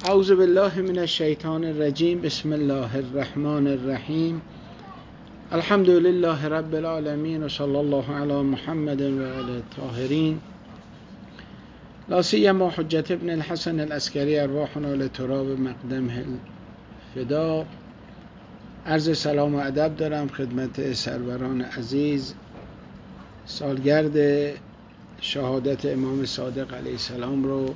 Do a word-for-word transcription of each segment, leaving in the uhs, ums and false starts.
اعوذ بالله من الشیطان الرجیم. بسم الله الرحمن الرحیم. الحمد لله رب العالمین و صلی الله علی محمد و آله الطاهرین. لا سیما حجت ابن الحسن العسکری ارواحنا لتراب مقدمه الفدا. عرض سلام و ادب دارم خدمت سروران عزیز. سالگرد شهادت امام صادق علیه السلام رو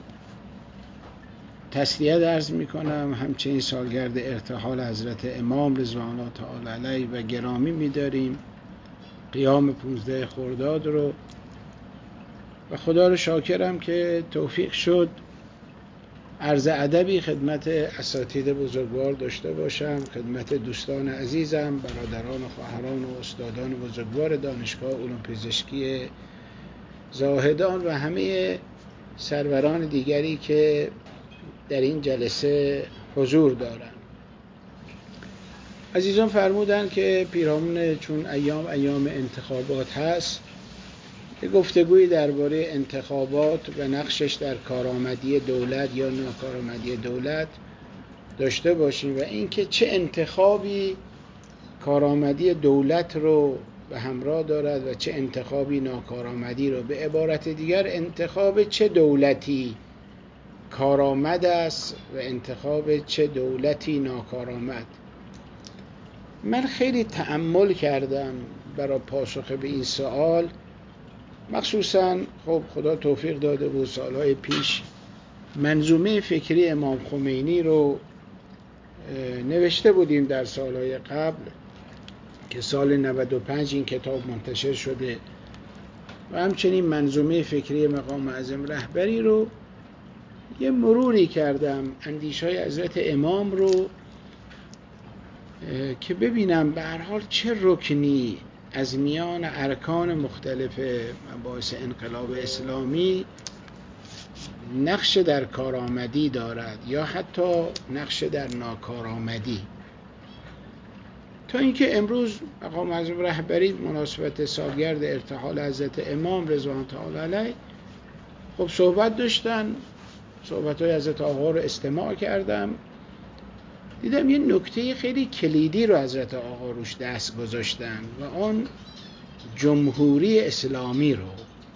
تسلیت عرض می کنم. همچنین سالگرد ارتحال حضرت امام رضوان الله تعالی علیه و گرامی می داریم. قیام پونزده خرداد رو و خدا رو شاکرم که توفیق شد عرض ادبی خدمت اساتید بزرگوار داشته باشم، خدمت دوستان عزیزم، برادران و خواهران و استادان بزرگوار دانشگاه علوم پزشکی زاهدان و همه سروران دیگری که در این جلسه حضور دارند. عزیزان فرمودن که پیرامون چون ایام ایام انتخابات هست، یه گفتگویی درباره انتخابات و نقشش در کارآمدی دولت یا ناکارآمدی دولت داشته باشیم و اینکه چه انتخابی کارآمدی دولت رو به همراه دارد و چه انتخابی ناکارآمدی رو. به عبارت دیگر انتخاب چه دولتی کارآمد است و انتخاب چه دولتی ناکارآمد. من خیلی تأمل کردم برای پاسخ به این سوال، مخصوصا خب خدا توفیق داده بود سالهای پیش منظومه فکری امام خمینی رو نوشته بودیم در سالهای قبل که سال نود و پنج این کتاب منتشر شده و همچنین منظومه فکری مقام اعظم رهبری رو یه مروری کردم، اندیشه‌های حضرت امام رو، که ببینم به هر حال چه رکنی از میان ارکان مختلف مباحث انقلاب اسلامی نقش در کارآمدی دارد یا حتی نقش در ناکارآمدی. تا اینکه امروز مقام اعظم رهبری مناسبت سالگرد ارتحال حضرت امام رضوان تعالی علیه خب صحبت داشتن، صحبت‌های حضرت آقا رو استماع کردم، دیدم یه نکته خیلی کلیدی رو حضرت آقا روش دست گذاشتن و آن جمهوری اسلامی رو.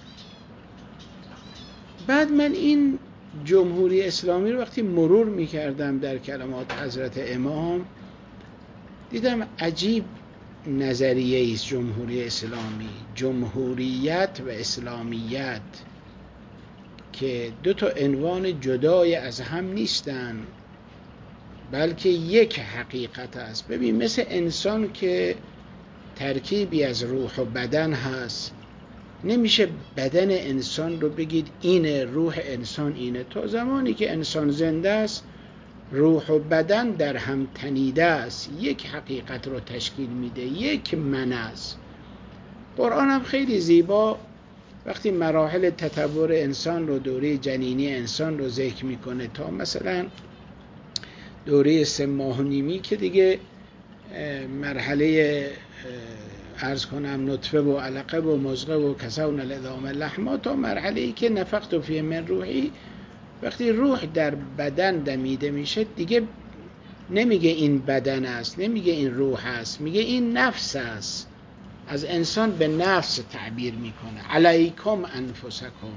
بعد من این جمهوری اسلامی رو وقتی مرور می‌کردم در کلمات حضرت امام، دیدم عجیب نظریه است جمهوری اسلامی، جمهوریت و اسلامیت که دو تا عنوان جدای از هم نیستن بلکه یک حقیقت است. ببین مثل انسان که ترکیبی از روح و بدن هست، نمیشه بدن انسان رو بگید اینه، روح انسان اینه. تا زمانی که انسان زنده است روح و بدن در هم تنیده است، یک حقیقت رو تشکیل میده، یک من است. قرآن هم خیلی زیبا وقتی مراحل تطور انسان رو، دوره جنینی انسان رو ذکر میکنه تا مثلا دوره سه ماه و نیمی که دیگه مرحله عرض کنم نطفه و علقه و مضغه و کسون العظام لحما تا مرحله ای که نفخت فیه من روحی، وقتی روح در بدن دمیده میشه دیگه نمیگه این بدن است، نمیگه این روح است، میگه این نفس است. از انسان به نفس تعبیر میکنه، علیکم انفسکم.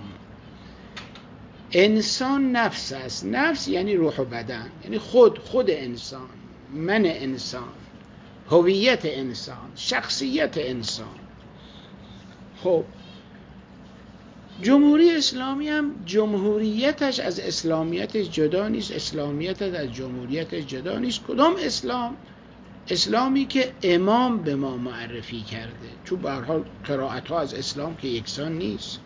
انسان نفس است، نفس یعنی روح و بدن، یعنی خود خود انسان، من انسان، هویت انسان، شخصیت انسان. خب جمهوری اسلامی هم جمهوریتش از اسلامیتش جدا نیست، اسلامیتش از جمهوریتش جدا نیست. کدام اسلام؟ اسلامی که امام به ما معرفی کرده، چون به هر حال قرائت ها از اسلام که یکسان نیست.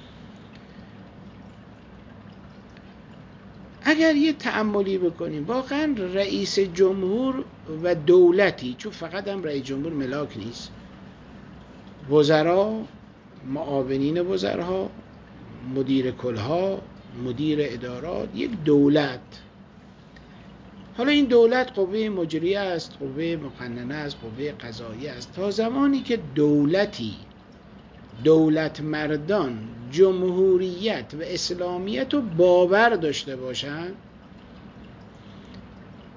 اگر یه تأملی بکنیم واقعا رئیس جمهور و دولتی، چون فقط هم رئیس جمهور ملاک نیست، وزرا، معاونین وزرها، مدیر کلها، مدیر ادارات، یک دولت. حالا این دولت قوه مجریه است، قوه مقننه است، قوه قضاییه است. تا زمانی که دولتی، دولت مردان جمهوریت و اسلامیت رو باور داشته باشن،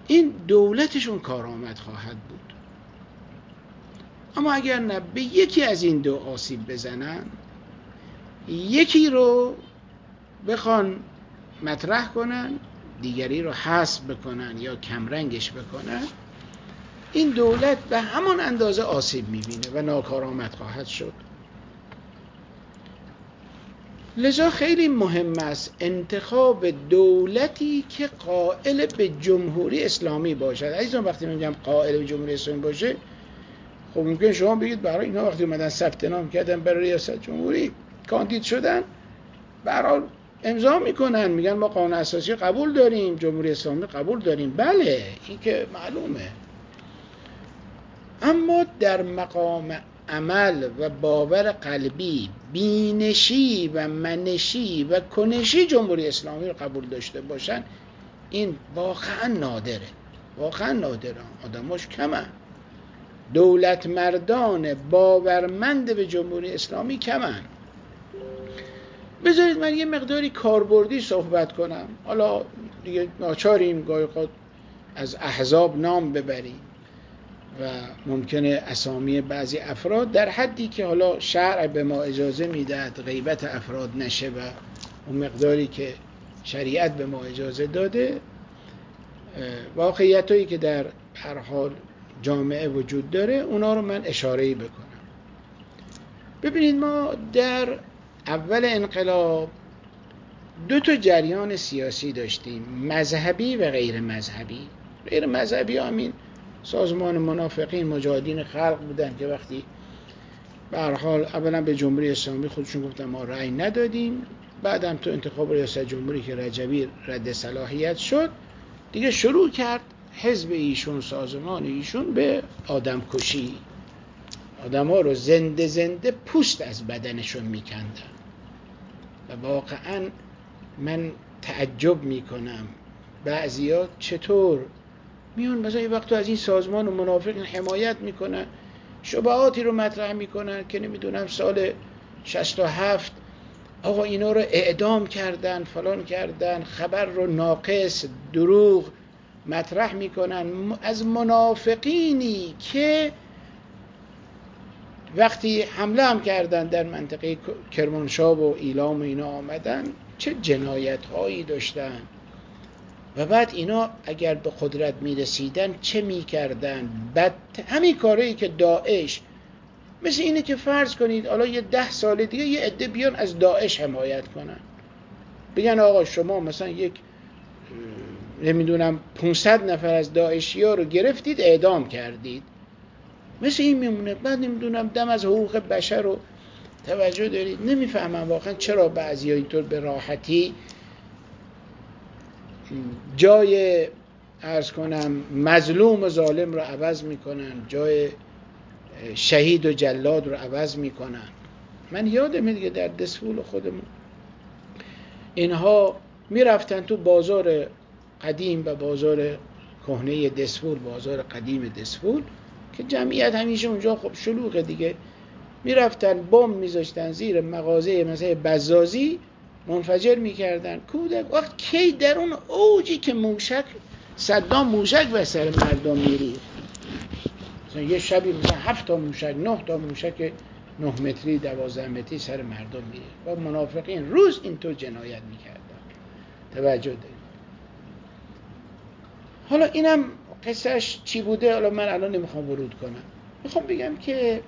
این دولتشون کارآمد خواهد بود. اما اگر نه به یکی از این دو آسیب بزنن، یکی رو بخوان مطرح کنن، دیگری رو حذف بکنن یا کمرنگش بکنن، این دولت به همان اندازه آسیب میبینه و ناکارآمد خواهد شد. لذا خیلی مهم است انتخاب دولتی که قائل به جمهوری اسلامی باشد. عزیزان وقتی میگم قائل به جمهوری اسلامی باشه، خب ممکن شما بگید برای اینا وقتی اومدن ثبت نام کردن برای ریاست جمهوری کاندید شدن، به هر حال امضا میکنن، میگن ما قانون اساسی قبول داریم، جمهوری اسلامی قبول داریم. بله این که معلومه. اما در مقام عمل و باور قلبی، بینشی و منشی و کنشی جمهوری اسلامی رو قبول داشته باشن، این واقعا نادره. واقعا نادره. آدماش کمن. دولت مردان باورمند به جمهوری اسلامی کمن. بذارید من یه مقداری کاربردی صحبت کنم. حالا دیگه ناچاریم گاهی اوقات از احزاب نام ببریم و ممکنه اسامی بعضی افراد در حدی که حالا شرع به ما اجازه میدهد غیبت افراد نشه و اون مقداری که شریعت به ما اجازه داده، واقعیتایی که در هر حال جامعه وجود داره اونا رو من اشاره‌ای بکنم. ببینید ما در اول انقلاب دو تا جریان سیاسی داشتیم، مذهبی و غیر مذهبی. غیر مذهبی همین سازمان منافقین مجاهدین خلق بودن که وقتی به هر حال اولا به جمهوری اسلامی خودشون گفتن ما رأی ندادیم، بعدم تو انتخاب ریاست جمهوری که رجبی رد صلاحیت شد دیگه شروع کرد حزب ایشون، سازمان ایشون به آدم کشی. آدم ها رو زنده زنده پوست از بدنشون میکندن و واقعا من تعجب میکنم بعضیا چطور میون مثلا یه وقت از این سازمان و منافق حمایت میکنن، شبهاتی رو مطرح میکنن که نمیدونم سال شصت و هفت آقا اینا رو اعدام کردن، فلان کردن، خبر رو ناقص دروغ مطرح میکنن از منافقینی که وقتی حمله هم کردن در منطقه کرمانشاه و ایلام و اینا آمدن چه جنایت هایی داشتن و بعد اینا اگر به قدرت میرسیدن چه میکردن. بعد همین کاری که داعش، مثل اینه که فرض کنید حالا یه ده سال دیگه یه عده بیان از داعش حمایت کنن، بگن آقا شما مثلا یک نمیدونم پانصد نفر از داعشی ها رو گرفتید اعدام کردید، مثل این میمونه. بعد نمیدونم دم از حقوق بشر رو توجه دارید. نمیفهمم واقعا چرا بعضی اینطور به راحتی جای عرض کنم مظلوم و ظالم رو عوض میکنن، جای شهید و جلاد رو عوض میکنن. من یادمه دیگه در دسفول خودمون اینها میرفتن تو بازار قدیم و بازار کهنه دسفول، بازار قدیم دسفول که جمعیت همیشه اونجا خب شلوغه دیگه، میرفتن بم میذاشتن زیر مغازه مثلا بزازی منفجر میکردن. کودک وقت کی در اون اوجی که موشک صدام موشک به سر مردم میری، مثلا یه شبی مثلا هفت تا موشک، نه تا موشک نه متری دوازده متری سر مردم میری و منافقین روز اینطور جنایت میکردن. توجه دارید. حالا اینم قصهش چی بوده حالا من الان نمیخوام ورود کنم. میخوام بگم که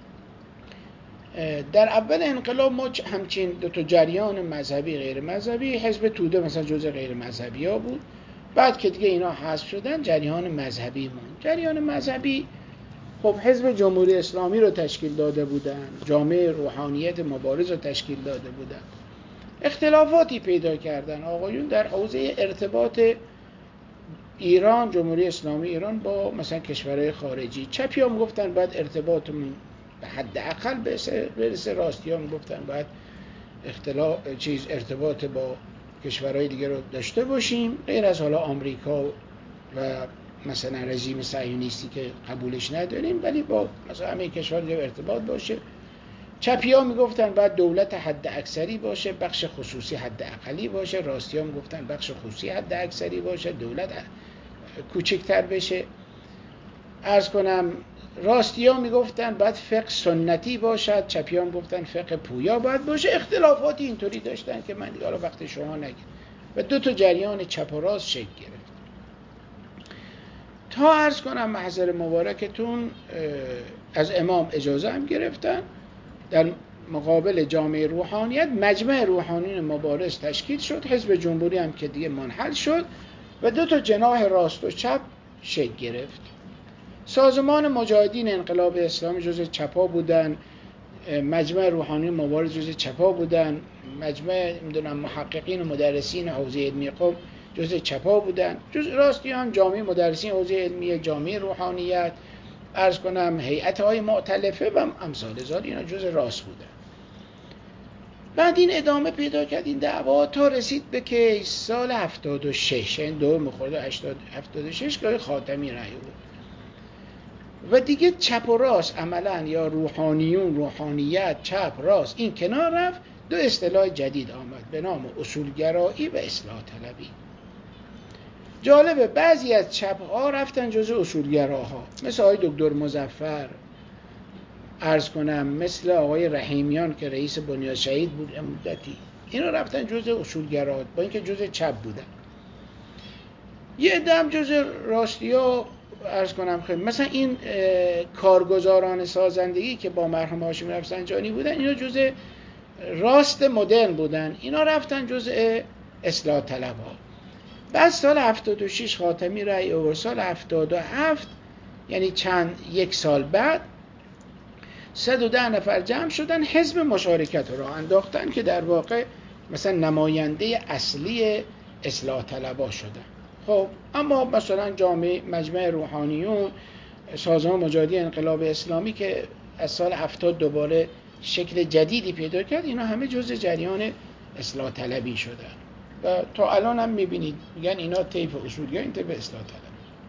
در اول انقلاب ما همچین دو تا جریان مذهبی غیر مذهبی، حزب توده مثلا جزء غیر مذهبی ها بود، بعد که دیگه اینا حذف شدن جریان مذهبی موند. جریان مذهبی خب حزب جمهوری اسلامی رو تشکیل داده بودن، جامعه روحانیت مبارز رو تشکیل داده بودن، اختلافاتی پیدا کردن آقایون در حوزه ارتباط ایران، جمهوری اسلامی ایران با مثلا کشورهای خارجی. چپی هم گفتن باید ارتباطمون به حد اقل برسه، راستی هم گفتن باید اختلاف چیز ارتباط با کشورهای دیگه رو داشته باشیم غیر از حالا آمریکا و مثلا رژیم صهیونیستی که قبولش نداریم، ولی با مثلا همه کشور دیگه ارتباط باشه. چپی ها میگفتن باید دولت حد اکثری باشه، بخش خصوصی حد اقلی باشه. راستی ها میگفتن بخش خصوصی حد اکثری باشه، دولت کوچکتر بشه. عرض کنم راستی ها میگفتن باید فقه سنتی باشد، چپیان گفتن فقه پویا باید باشه. اختلافاتی اینطوری داشتن که من دیگه حالا وقت شما نگیر و دو تا جریان چپ و راست شکل گرفت. تا عرض کنم محضر مبارکتون از امام اجازه هم گرفتن در مقابل جامعه روحانیت مجمع روحانیون مبارز تشکیل شد، حزب جمهوری هم که دیگه منحل شد و دو تا جناح راست و چپ شکل گرفت. سازمان مجاهدین انقلاب اسلامی جزء چپا بودن، مجمع روحانیون مبارز جزء چپا بودن، مجمع میدونم محققین و مدرسین حوزه علمی قم جزء چپا بودن، جزء راستی هم جامعه مدرسین حوزه علمی، جامعه روحانیت، عرض کنم هیئت‌های مؤتلفه و امثال ذالک اینا جزء راست بودن. بعد این ادامه پیدا کرد این دعوا تا رسید به که سال هفتاد و شش، این دور مخورد هفتاد و شش که خاتمی رأی بود و دیگه چپ و راست عملا یا روحانیون روحانیت چپ راست این کنار رفت. دو اصطلاح جدید آمد به نام اصولگرایی و اصلاح طلبی. جالبه بعضی از چپ ها رفتن جزء اصولگراها، مثل آقای دکتر مظفر، عرض کنم مثل آقای رحیمیان که رئیس بنیاد شهید بود مدتی، اینا رفتن جزء اصولگرا با اینکه جزء چپ بودن. یه عده هم جزء راستیا، عرض کنم خیلی مثلا این کارگزاران سازندگی که با مرحوم هاشمی رفسنجانی بودن اینا جزء راست مدرن بودن، اینا رفتن جزء اصلاح طلبها. بعد سال هفتاد و شش خاتمی رأی آورد، سال هفتاد و هفت یعنی چند یک سال بعد صد و ده نفر جمع شدن، حزب مشارکت رو انداختن که در واقع مثلا نماینده اصلی اصلاح طلبها شدن. خب اما مثلا جامعه مجمع روحانیون، سازمان مجاهدین انقلاب اسلامی که از سال هفتاد دوباره شکل جدیدی پیدا کرد، اینا همه جزء جریان اصلاح طلبی شدن و تا الان هم میبینید میگن اینا طیف اصولگرا این طیف اصلاح طلب.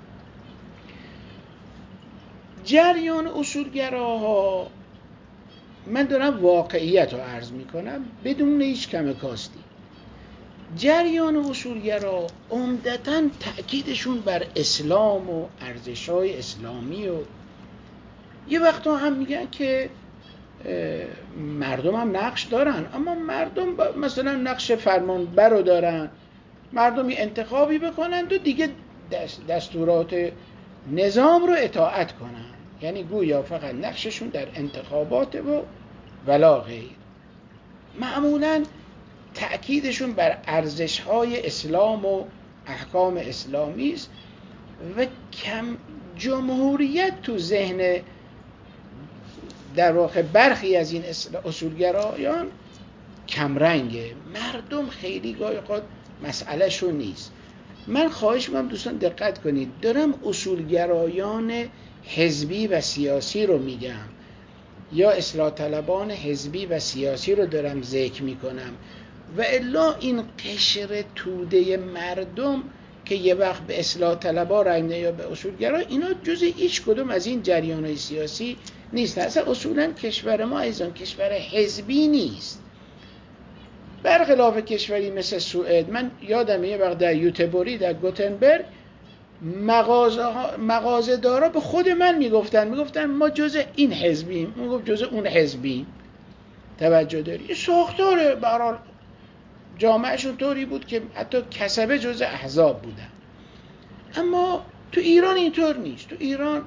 جریان اصولگراها من دارم واقعیت رو عرض میکنم بدون هیچ کم کاستی. جریان اصولگرا عمدتاً تأکیدشون بر اسلام و ارزش‌های اسلامی و یه وقتا هم میگن که مردم هم نقش دارن، اما مردم مثلا نقش فرمانبر رو دارن، مردمی انتخابی بکنند و دیگه دستورات نظام رو اطاعت کنن، یعنی گویا فقط نقششون در انتخابات و ولا غیر. معمولاً تأکیدشون بر ارزش‌های اسلام و احکام اسلامی است و کم جمهوریت تو ذهن در واقع برخی از این اصولگرایان کمرنگه. مردم خیلی گاهی اوقات مسئله شو نیست. من خواهش می‌کنم دوستان دقت کنید، دارم اصولگرایان حزبی و سیاسی رو میگم یا اصلاح طلبان حزبی و سیاسی رو دارم ذکر میکنم و الا این قشر توده مردم که یه وقت به اصلاح طلبا رای میدن یا به اصولگرا، اینا جزء هیچ کدوم از این جریان‌های سیاسی نیست. اصلا اصولا کشور ما ایزان کشور حزبی نیست، برخلاف کشوری مثل سوئد. من یادمه یه وقت در یوتبوری در گوتنبرگ مغازه مغازه دارا به خود من میگفتن میگفتن ما جزء این حزبیم، من گفت جزء اون حزبیم. توجه داری؟ ساختار به هر حال جامعهشون طوری بود که حتی کسبه جزء احزاب بودن. اما تو ایران اینطور نیست. تو ایران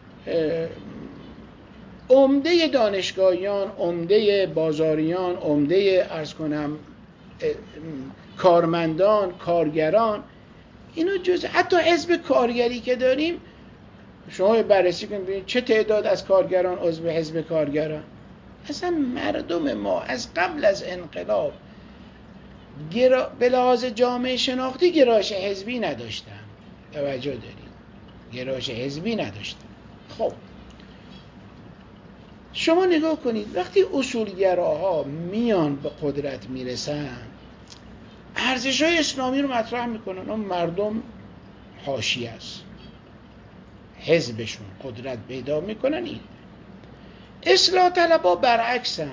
عمده دانشگاهیان، عمده بازاریان، عمده عرض کنم کارمندان، کارگران، اینا جزء حتی حزب کارگری که داریم، شما بررسی کنید ببینید چه تعداد از کارگران عضو حزب کارگران. اصلا مردم ما از قبل از انقلاب گرا... به لحاظ جامعه شناختی گرایش حزبی نداشتن. توجه دارید؟ گرایش حزبی نداشتن. خب شما نگاه کنید وقتی اصولگراها میان به قدرت میرسن، ارزش‌های اسلامی رو مطرح میکنن، اون مردم حاشیه است، حزبشون قدرت پیدا میکنن. این اصلاح طلبها برعکسن.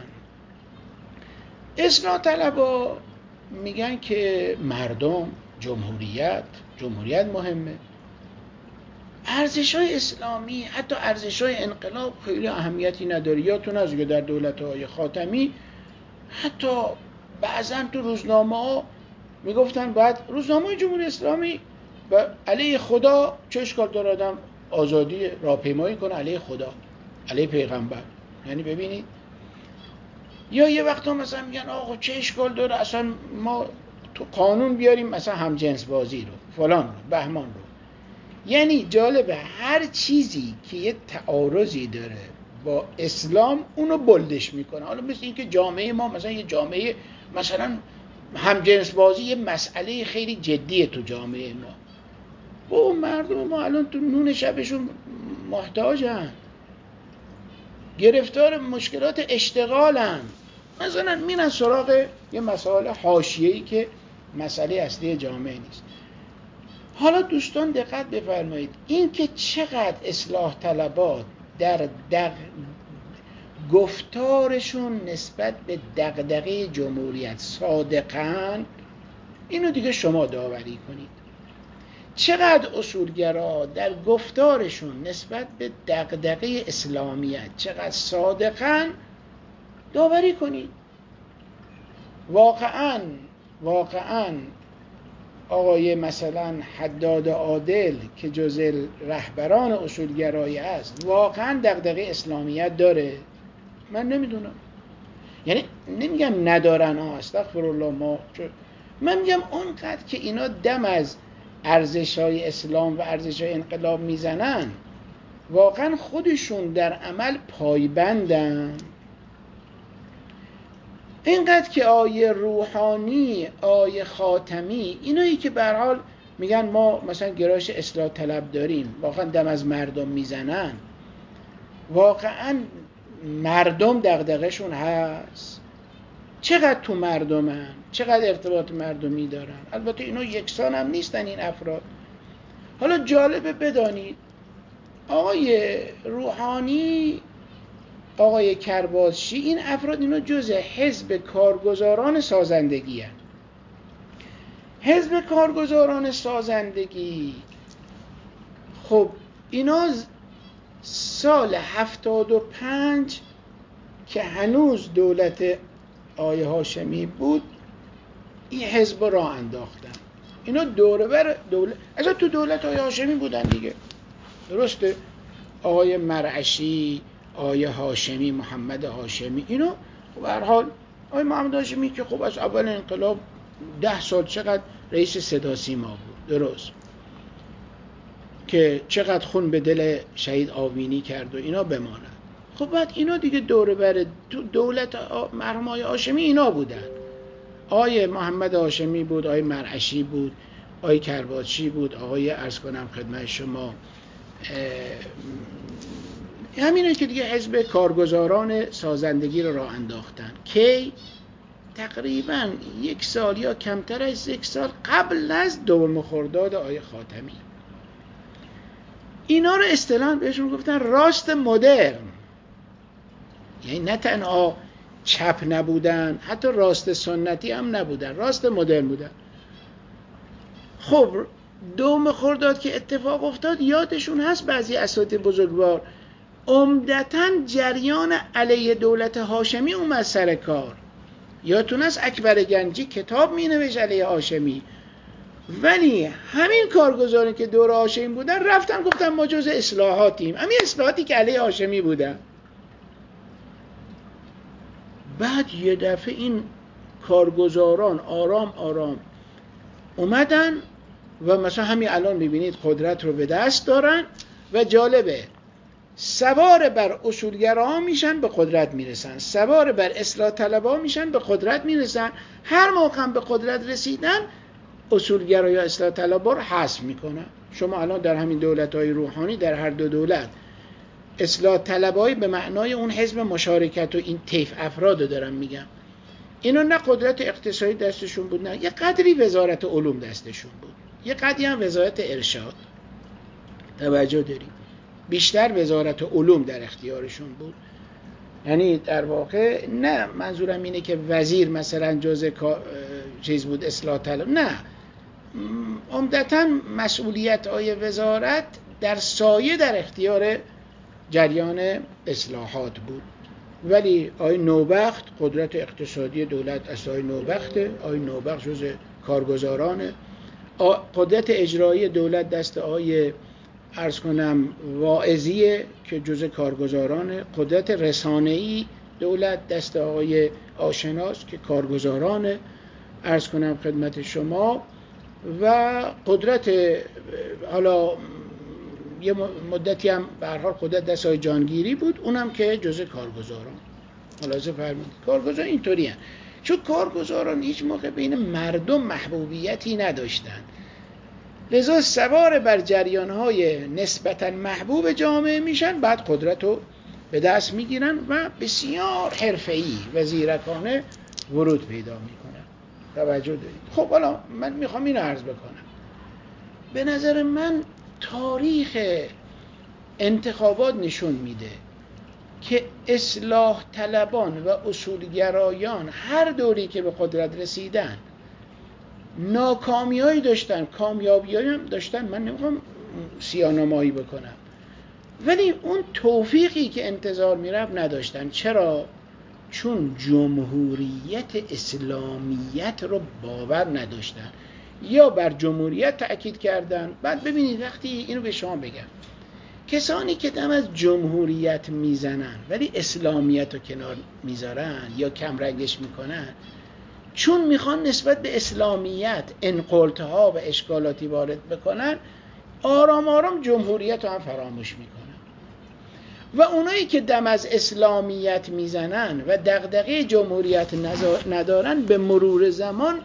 اصلاح طلبها میگن که مردم، جمهوریت جمهوریت مهمه، ارزش‌های اسلامی، حتی ارزش‌های انقلاب خیلی اهمیتی نداره. یادتون از که در دولت‌های خاتمی حتی بعضن تو روزنامه‌ها میگفتن باید روزنامه جمهوری اسلامی و علیه خدا چه اشکال داره آدم آزادی راهپیمایی کنه علیه خدا، علیه پیغمبر. یعنی ببینید، یا یه وقتا مثلا میگن آقا چه اشکال داره اصلا ما تو قانون بیاریم مثلا همجنس بازی رو، فلان رو، بهمان رو. یعنی جالبه هر چیزی که یه تعارضی داره با اسلام اونو بلدش میکنه. حالا مثل این که جامعه ما مثلا یه جامعه مثلا همجنس بازی یه مسئله خیلی جدیه تو جامعه ما. با مردم ما الان تو نون شبشون محتاجن، گرفتار مشکلات اشتغالن، مثلا میرن سراغ یه مسائل حاشیه‌ای که مسئله اصلی جامعه نیست. حالا دوستان دقت بفرمایید، این که چقدر اصلاح طلبات در دق... گفتارشون نسبت به دغدغه جمهوریت صادقن، اینو دیگه شما داوری کنید. چقدر اصولگرا در گفتارشون نسبت به دغدغه اسلامیت چقدر صادقن، داوری کنید. واقعاً واقعاً آقای مثلا حداد عادل که جزء رهبران اصولگرایی است واقعاً دغدغه اسلامیت داره؟ من نمیدونم. یعنی نمیگم ندارن، ها استغفر الله، ما من میگم اونقدر که اینا دم از ارزش‌های اسلام و ارزش‌های انقلاب میزنن، واقعاً خودشون در عمل پایبندن. اینقدر که آیه روحانی، آیه خاتمی، اینایی که به هر حال میگن ما مثلا گرایش اصلاح طلب داریم، واقعا دم از مردم میزنن، واقعا مردم دغدغه‌شون هست. چقدر تو مردمن، چقدر ارتباط مردمی دارن. البته اینا یکسان هم نیستن این افراد. حالا جالبه بدانید آقای روحانی، آقای کرباسچی، این افراد اینا جزء حزب کارگزاران سازندگی هستند. حزب کارگزاران سازندگی، خب اینا سال هفتاد و پنج که هنوز دولت آقای هاشمی بود این حزب را انداختن. اینا دوره بر دولت، اصلا تو دولت آقای هاشمی بودن دیگه، درسته؟ آقای مرعشی، آقای هاشمی، محمد هاشمی، اینو به هر حال آقای محمد هاشمی که خب از اول انقلاب ده سال چقدر رئیس صدا سیما بود، درست، که چقدر خون به دل شهید آوینی کرد و اینا بماند. خب بعد اینا دیگه دوره بر تو دولت مرحوم آقای هاشمی اینا بودن. آقای محمد هاشمی بود، آقای مرعشی بود، آقای کرباسچی بود، آقای عرض کنم خدمت شما همینه که دیگه حزب کارگزاران سازندگی رو راه انداختن. کی؟ تقریبا یک سال یا کمتر از یک سال قبل از دوم خرداد آقای خاتمی. اینا رو اصطلاحاً بهشون گفتن راست مدرن. یعنی نه تنها چپ نبودن، حتی راست سنتی هم نبودن، راست مدرن بودن. خب دوم خرداد که اتفاق افتاد یادشون هست بعضی اساتید بزرگوار عمدتاً جریان علیه دولت هاشمی اومد سر کار. یادتون هست اکبر گنجی کتاب می نوشت علیه هاشمی، ولی همین کارگزارانی که دور هاشمی بودن رفتن گفتن ما جز اصلاحاتیم، همین اصلاحاتی که علیه هاشمی بودن. بعد یه دفعه این کارگزاران آرام آرام اومدن و مثلا همین الان میبینید قدرت رو به دست دارن و جالبه سوار بر اصولگراها میشن به قدرت میرسن، سوار بر اصلاح طلبها میشن به قدرت میرسن. هر موقع به قدرت رسیدن اصولگرا یا اصلاح طلبها رو حذف میکنن. شما الان در همین دولت‌های روحانی در هر دو دولت اصلاح طلبهای به معنای اون حزب مشارکت و این طیف افراد رو دارم میگم، اینا نه قدرت اقتصادی دستشون بود، نه یه قدری وزارت علوم دستشون بود، یه قدری هم وزارت ارشاد. توجه دارید بیشتر وزارت علوم در اختیارشون بود. یعنی در واقع نه منظورم اینه که وزیر مثلا جزء چیز بود اصلاح طلب، نه، عمدتاً مسئولیت های وزارت در سایه در اختیار جریان اصلاحات بود. ولی آقای نوبخت، قدرت اقتصادی دولت از آقای نوبخته، آقای نوبخت جز کارگزارانه، قدرت اجرایی دولت دست آقای عرض کنم واعظیه که جز کارگزارانه، قدرت رسانه‌ای دولت دست آقای آشناس که کارگزارانه عرض کنم خدمت شما، و قدرت حالا یه مدتی هم به هر حال قدرت دست آقای جانگیری بود، اونم که جز کارگزاران. خلاصه فرمودید کارگزاران اینطوری هستند، چون کارگزاران هیچ موقع بین مردم محبوبیتی نداشتن، لذا سوار بر جریان‌های نسبتاً محبوب جامعه میشن، بعد قدرت رو به دست میگیرن و بسیار حرفه‌ای و زیرکانه ورود پیدا میکنن. توجه دارید؟ خب حالا من میخوام اینو عرض بکنم. به نظر من تاریخ انتخابات نشون میده که اصلاح طلبان و اصولگرایان هر دوری که به قدرت رسیدن ناکامیایی داشتن، کامیابیایی هم داشتن، من نمیخوام سیاه‌نمایی بکنم، ولی اون توفیقی که انتظار میرفت نداشتن. چرا؟ چون جمهوریت اسلامیت رو باور نداشتن، یا بر جمهوریت تأکید کردن. بعد ببینید وقتی اینو به شما بگم، کسانی که دم از جمهوریت میزنن ولی اسلامیت رو کنار میذارن یا کمرنگش میکنن، چون میخوان نسبت به اسلامیت انقلتها و اشکالاتی وارد بکنن، آرام آرام جمهوریت رو هم فراموش میکنن. و اونایی که دم از اسلامیت میزنن و دغدغه جمهوریت ندارن، به مرور زمان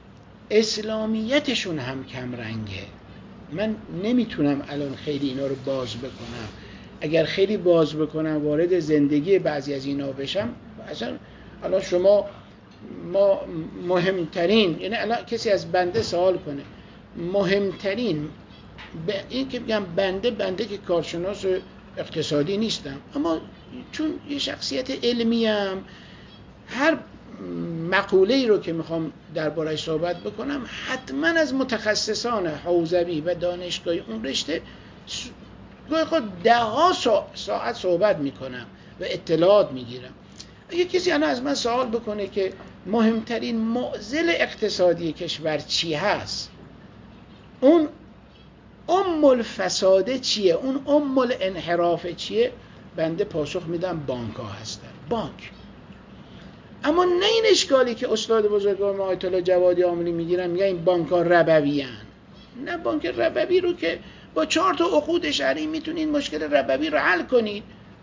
اسلامیتشون هم کم رنگه. من نمیتونم الان خیلی اینا رو باز بکنم، اگر خیلی باز بکنم وارد زندگی بعضی از اینا بشم، اصلا الان شما ما مهمترین، یعنی الان کسی از بنده سوال کنه مهمترین، این که بگم بنده بنده که کارشناس اقتصادی نیستم، اما چون یه شخصیت علمیم، هر مقوله‌ای رو که میخوام درباره‌اش صحبت بکنم حتما از متخصصان حوزوی و دانشگاهی اون رشته گاهی خود ده ها ساعت صحبت میکنم و اطلاعات میگیرم. اگه کسی الان از من سوال بکنه که مهمترین معضل اقتصادی کشور چی هست، اون ام الفساده چیه، اون ام الانحراف چیه، بنده پاسخ میدم بانک ها هستن. بانک. اما نه این اشکالی که استاد بزرگوار ما آیت الله جوادی آملی میگیرن، میگن این بانک ها ربوی هن. نه، بانک ربوی رو که با چهار تا عقود شرعی میتونین مشکل ربوی رو حل کنید.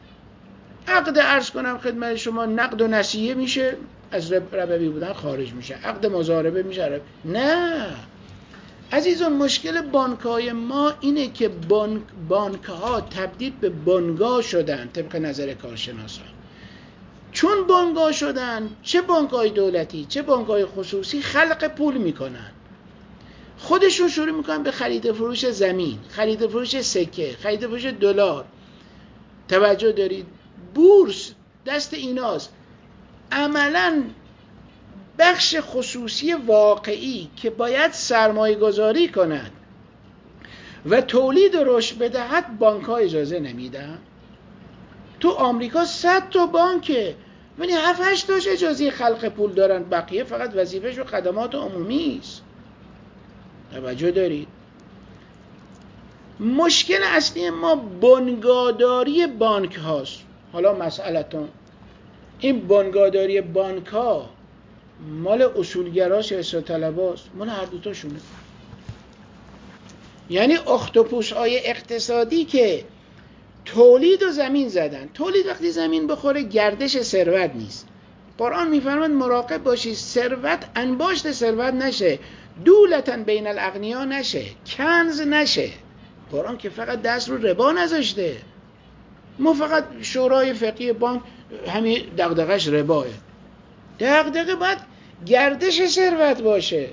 عقد عرض کنم خدمت شما نقد و نسیه میشه، از ربوی بودن خارج میشه، عقد مضاربه میشه. نه عزیزان، مشکل بانک‌های ما اینه که بانک بانک‌ها تبدیل به بنگاه شدن طبق نظر کارشناسان. چون بنگاه شدن، چه بانک‌های دولتی چه بانک‌های خصوصی خلق پول میکنن، خودشون شروع میکنن به خرید فروش زمین، خرید فروش سکه، خرید فروش دلار. توجه دارید؟ بورس دست ایناست. عملاً بخش خصوصی واقعی که باید سرمایه گذاری کند و تولید رشد بدهد، بانک ها اجازه نمیدن. تو آمریکا صد تا بانکه ولی هفت هشت تاش اجازه خلق پول دارن، بقیه فقط وظیفه‌شون خدمات عمومی است. توجه دارید؟ مشکل اصلی ما بنگاهداری بانک هاست. حالا مسئلتون این بنگاهداری بانک ها مال اصولگراست یا اصلاح طلباست؟ مال هر دوتاشونه. یعنی اختاپوس های اقتصادی که تولید و زمین زدن. تولید وقتی زمین بخوره گردش ثروت نیست. قرآن میفرماید مراقب باشید ثروت انباشت ثروت نشه، دولتن بین الاغنیا نشه، کنز نشه. قرآن که فقط دست رو ربا نذاشته. ما فقط شورای فقهی بانک همین دغدغش رباه. دغدغه باید گردش ثروت باشه.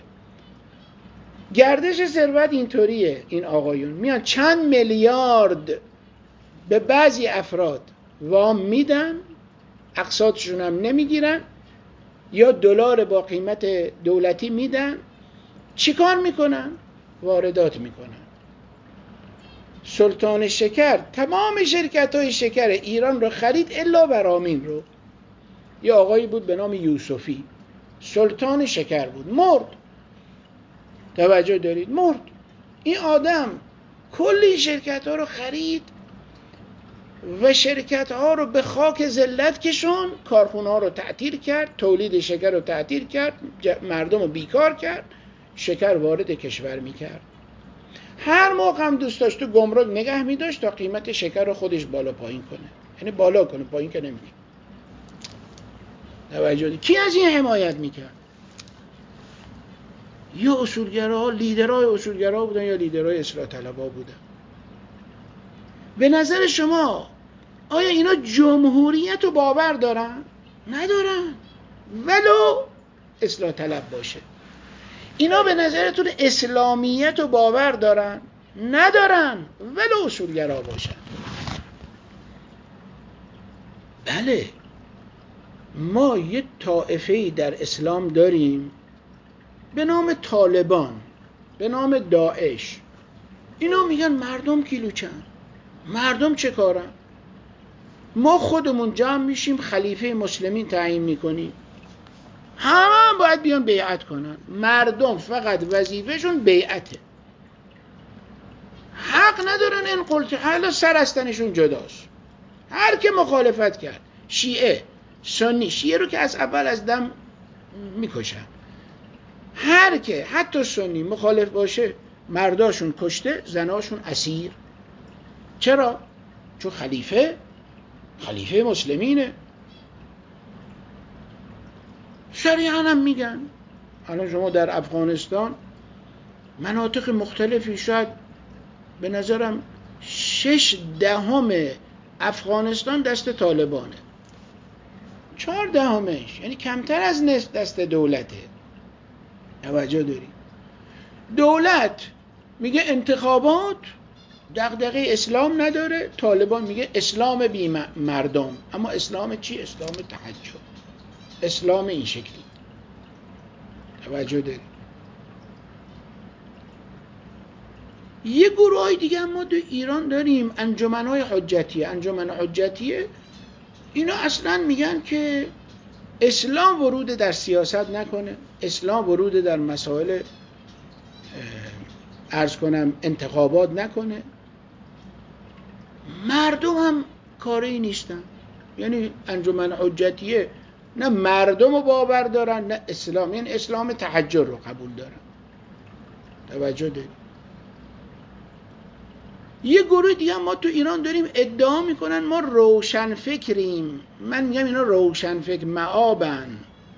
گردش ثروت اینطوریه، این آقایون میان چند میلیارد به بعضی افراد وام میدن، اقساطشون هم نمیگیرن، یا دلار با قیمت دولتی میدن. چیکار میکنن؟ واردات میکنن. سلطان شکر تمام شرکت های شکر ایران رو خرید الا برامین رو. یه آقایی بود به نام یوسفی، سلطان شکر بود، مرد. توجه دارید؟ مرد. این آدم کلی شرکت ها رو خرید و شرکت ها رو به خاک ذلت کشون، کارخونه ها رو تعطیل کرد، تولید شکر رو تعطیل کرد، مردم رو بیکار کرد، شکر وارد کشور میکرد. هر موقع هم دوست داشت تو گمرک نگه میداشت تا قیمت شکر رو خودش بالا پایین کنه، یعنی بالا کنه، پایین که نمیکنه. توجه دید؟ کی از این حمایت میکرد؟ یا اصولگراها، لیدرهای اصولگراها بودن یا لیدرهای اصلاح طلبها بودن. به نظر شما آیا اینا جمهوریت رو باور دارن؟ ندارن، ولو اصلاح طلب باشه. اینا به نظرتون اسلامیت رو باور دارن؟ ندارن، ولو اصولگرا باشن. بله، ما یه طائفه‌ای در اسلام داریم به نام طالبان، به نام داعش. اینا میگن مردم کیلوچن، مردم چه کارن؟ ما خودمون جمع میشیم خلیفه مسلمین تعیین میکنیم، همه هم باید بیان بیعت کنن. مردم فقط وظیفهشون بیعته، حق ندارن این قلت حالا سر استنشون جداست. هر که مخالفت کرد، شیعه، سنی، شیعه رو که از اول از دم میکشن، هر که حتی سنی مخالف باشه مرداشون کشته، زناشون اسیر. چرا؟ چون خلیفه خلیفه مسلمینه. شریعا هم میگن. الان شما در افغانستان مناطق مختلفی، شاید به نظرم شش دهم افغانستان دست طالبانه، چهار دهمش یعنی کمتر از نصف دست دولته. توجه داری؟ دولت میگه انتخابات دغدغه اسلام نداره، طالبان میگه اسلام بی مردم. اما اسلام چی؟ اسلام تحجر، اسلام این شکلی. توجه داری؟ یه گروه دیگه هم ما تو ایران داریم، انجمنهای حجتیه. انجمن حجتیه اینا اصلا میگن که اسلام ورود در سیاست نکنه، اسلام ورود در مسائل عرض کنم انتخابات نکنه، مردم هم کاری نیستن. یعنی انجمن حجتیه نه مردم رو باور دارن نه اسلام، یعنی اسلام تحجر رو قبول دارن. توجه داریم؟ یه گروه دیگه ما تو ایران داریم ادعا میکنن ما روشن فکریم. من میگم اینا روشن فکر معابن.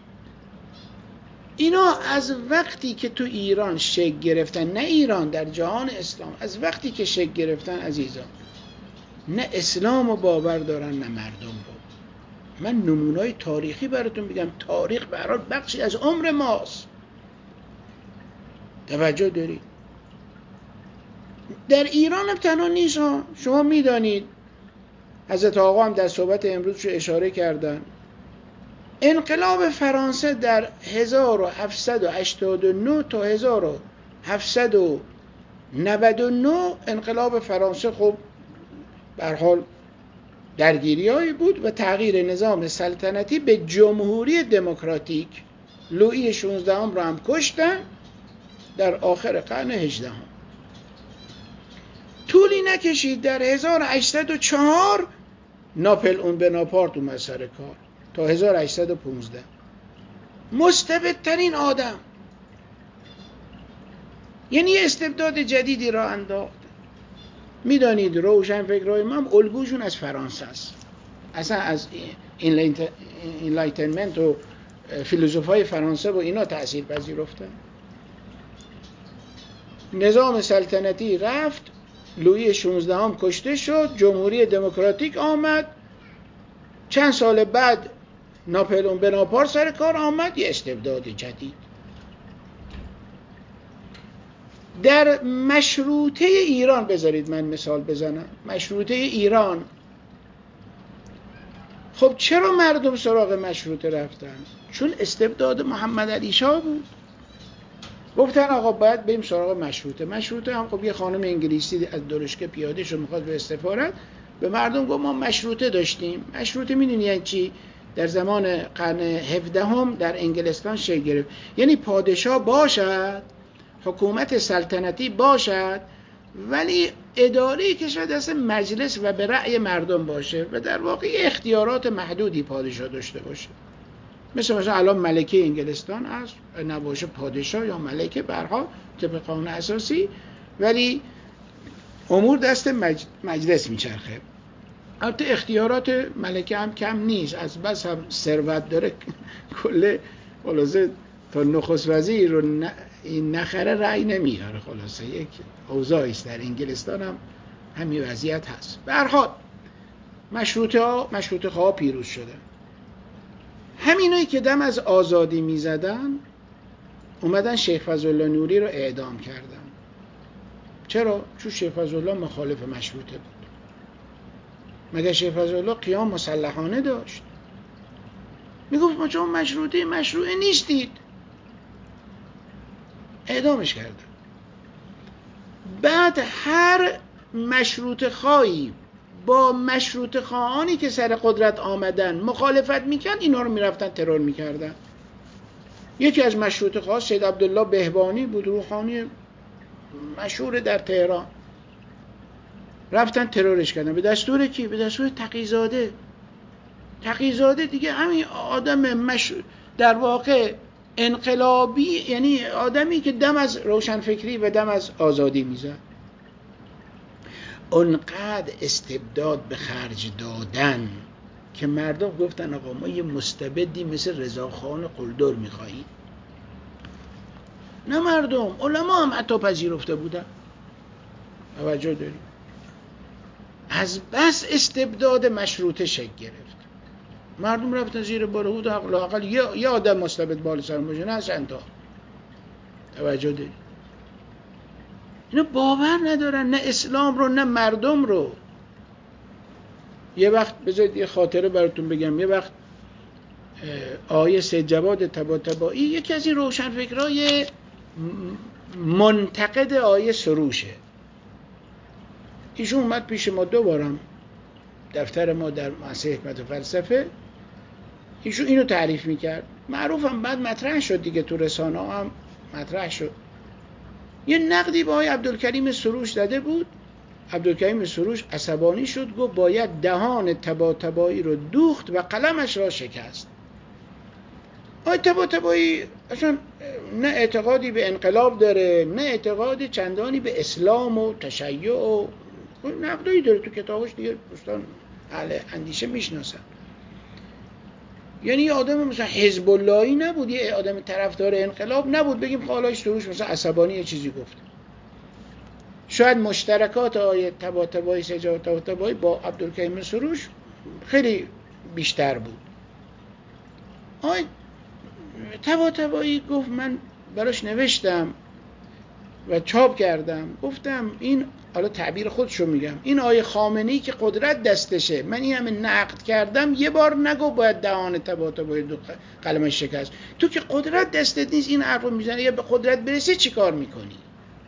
اینا از وقتی که تو ایران شکل گرفتن، نه ایران، در جهان اسلام، از وقتی که شکل گرفتن عزیزان، نه اسلام رو باور دارن نه مردم رو. من نمونه‌های تاریخی براتون بگم، تاریخ به هر حال بخشی از عمر ماست. توجه دارید؟ در ایران هم تنها نیست ها. شما میدانید حضرت آقا هم در صحبت امروزش اشاره کردن، انقلاب فرانسه در هزار و هفتصد و هشتاد و نه تا هزار و هفتصد و نود و نه انقلاب فرانسه خب به هر حال درگیری‌هایی بود و تغییر نظام سلطنتی به جمهوری دموکراتیک. لویی شانزدهم را هم کشتن در آخر قرن هجدهم. طولی نکشید در هزار و هشتصد و چهار ناپلئون بناپارت اومد سر کار تا هزار و هشتصد و پانزده. مستبدترین آدم، یعنی استبداد جدیدی را انداخت. میدانید روشن فکرهای ما هم الگوشون از فرانسه است، اصلا از انلایتنمنت و فیلسوفای فرانسه و اینا تأثیر پذیرفتن. نظام سلطنتی رفت، لویی شانزدهم کشته شد، جمهوری دموکراتیک آمد، چند سال بعد ناپلئون بناپارت سر کار آمد، یه استبداد جدید. در مشروطه ایران، بذارید من مثال بزنم، مشروطه ایران، خب چرا مردم سراغ مشروطه رفتن؟ چون استبداد محمد علی شاه بود. گفتن آقا باید بریم سراغ مشروطه. مشروطه هم خب یه خانم انگلیسی از درشکه پیاده شد میخواد به سفارت، به مردم گفت ما مشروطه داشتیم. مشروطه میدونی یعنی چی؟ در زمان قرن هفدهم در انگلستان شکل گرفت، یعنی پادشاه باشد، حکومت سلطنتی باشد، ولی اداره کشور دست مجلس و به رأی مردم باشه و در واقع اختیارات محدودی پادشاه داشته باشه. مثل مثلا الان ملکه انگلستان هست، نباشه پادشاه یا ملکه برها طبق قانون اساسی، ولی امور دست مج... مجلس میچرخه. البته اختیارات ملکه هم کم نیست، از بس هم ثروت داره کل خلاصه تا نخست وزیر رو ن... این نخره رأی نمیاره. خلاصه یک اوضاعی است در انگلستان هم همین وضعیت هست. به هر حال مشروطه ها مشروطه ها پیروز شدن. همینایی که دم از آزادی میزدن اومدن شیخ فضلالله نوری رو اعدام کردن. چرا؟ چون شیخ فضلالله مخالف مشروطه بود. مگه شیخ فضلالله قیام مسلحانه داشت؟ میگفت ما چون مشروطه مشروعه نیستید. اعدامش کردن. بعد هر مشروطه خواهی با مشروطه خواهانی که سر قدرت آمدن مخالفت میکرد، اینا رو میرفتن ترور میکردن. یکی از مشروطه خواه سید عبدالله بهبانی بود، روحانی مشهور در تهران. رفتن ترورش کردن. به دستور کی؟ به دستور تقی‌زاده. تقی‌زاده دیگه همین آدم مش... در واقع انقلابی، یعنی آدمی که دم از روشنفکری و دم از آزادی میزد. اونقدر استبداد به خرج دادن که مردم گفتن آقا ما یه مستبدی مثل رضاخان قلدر میخواییم. نه مردم، علما هم حتی پذیرفته بودن. توجه داریم. از بس استبداد مشروطه شکل گرفت. مردم رفتن زیر بار حدود لااقل یه یه آدم مستبد بالا سر باشه، نه چند تا. توجه داریم. اینا باور ندارن، نه اسلام رو نه مردم رو. یه وقت بذارید یه خاطره براتون بگم. یه وقت آیه سید جواد طباطبایی یکی از این روشنفکرای منتقد آیه سروشه، ایشون اومد پیش ما دو بارم دفتر ما در مؤسسه حکمت و فلسفه. ایشون اینو تعریف میکرد، معروفم بعد مطرح شد دیگه، تو رسانه هم مطرح شد. یه نقدی به آقای عبدالکریم سروش داده بود. عبدالکریم سروش عصبانی شد، گفت باید دهان طباطبایی رو دوخت و قلمش را شکست. آقای طباطبایی اصلا نه اعتقادی به انقلاب داره، نه اعتقاد چندانی به اسلام و تشیع و نقدایی داره تو کتابش دیگه، دوستان اهل اندیشه میشناسن. یعنی یه آدم مثلا حزب اللهی نبود، یه آدم طرفدار انقلاب نبود بگیم خالش سروش مثلا عصبانی یه چیزی گفت. شاید مشترکات آیه طباطبایی سجاد طباطبایی با عبدالکریم سروش خیلی بیشتر بود. آیه طباطبایی گفت من براش نوشتم و چاپ کردم، گفتم این، حالا تعبیر خودشو میگم، این آیه خامنه‌ای که قدرت دستشه، من این همه نقد کردم یه بار نگو باید دهان طباطبایی دو قلمش شکست. تو که قدرت دستت نیست این حرفو میزنی، یا به قدرت برسی چی کار میکنی؟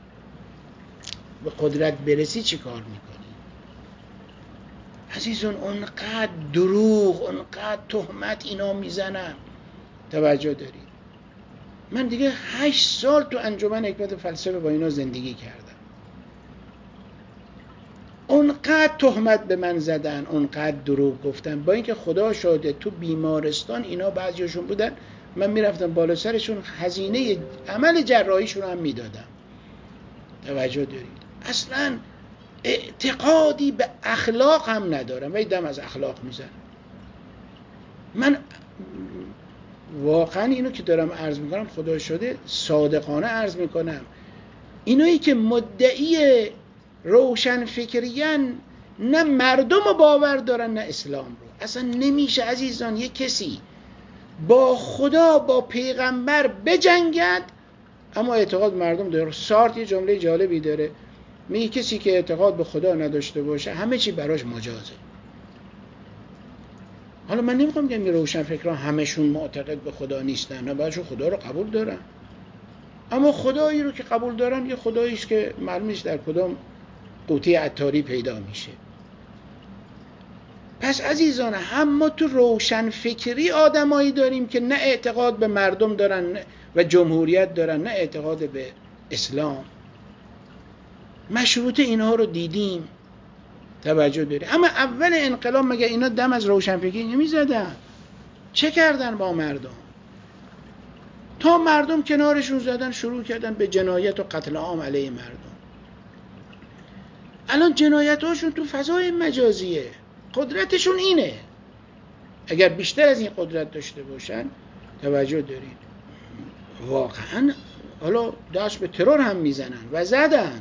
به قدرت برسی چی کار میکنی؟ عزیزون اونقدر دروغ، اونقدر تهمت اینا میزنن. توجه دارید؟ من دیگه هشت سال تو انجمن حکمت فلسفه با اینا زندگی کردم. اونقدر تهمت به من زدن، اونقدر دروغ گفتن، با اینکه خدا شاهده تو بیمارستان اینا بعضیشون بودن من میرفتم بالا سرشون هزینه عمل جراحیشون هم میدادم. توجه دارید؟ اصلا اعتقادی به اخلاق هم ندارم ولی دم از اخلاق میزنم. من واقعا اینو که دارم عرض میکنم خدا شده صادقانه عرض میکنم، اینایی که مدعی روشن فکریان نه مردم رو باور دارن نه اسلام رو. اصلا نمیشه عزیزان یک کسی با خدا با پیغمبر بجنگد اما اعتقاد مردم داره. سارت یه جمله جالبی داره، میگه کسی که اعتقاد به خدا نداشته باشه همه چی براش مجازه. حالا من نمیخوام بگم که روشن فکران همشون معتقد به خدا نیستن، نه، بعضیشون خدا رو قبول دارن. اما خدایی رو که قبول دارن یه خداییش که معلوم نیست در کدام قوطی عطاری پیدا میشه. پس عزیزان، هم ما تو روشن فکری آدمایی داریم که نه اعتقاد به مردم دارن و جمهوریت دارن، نه اعتقاد به اسلام. مشروط اینها رو دیدیم، توجه داریم. اما اول انقلاب مگه اینا دم از روشن فکری نمی زدن؟ چه کردن با مردم؟ تا مردم کنارشون زدن شروع کردن به جنایت و قتل عام علیه مردم. الان جنایت هاشون تو فضای مجازیه، قدرتشون اینه. اگر بیشتر از این قدرت داشته باشن، توجه دارید، واقعا حالا دست به ترور هم میزنن و زدن.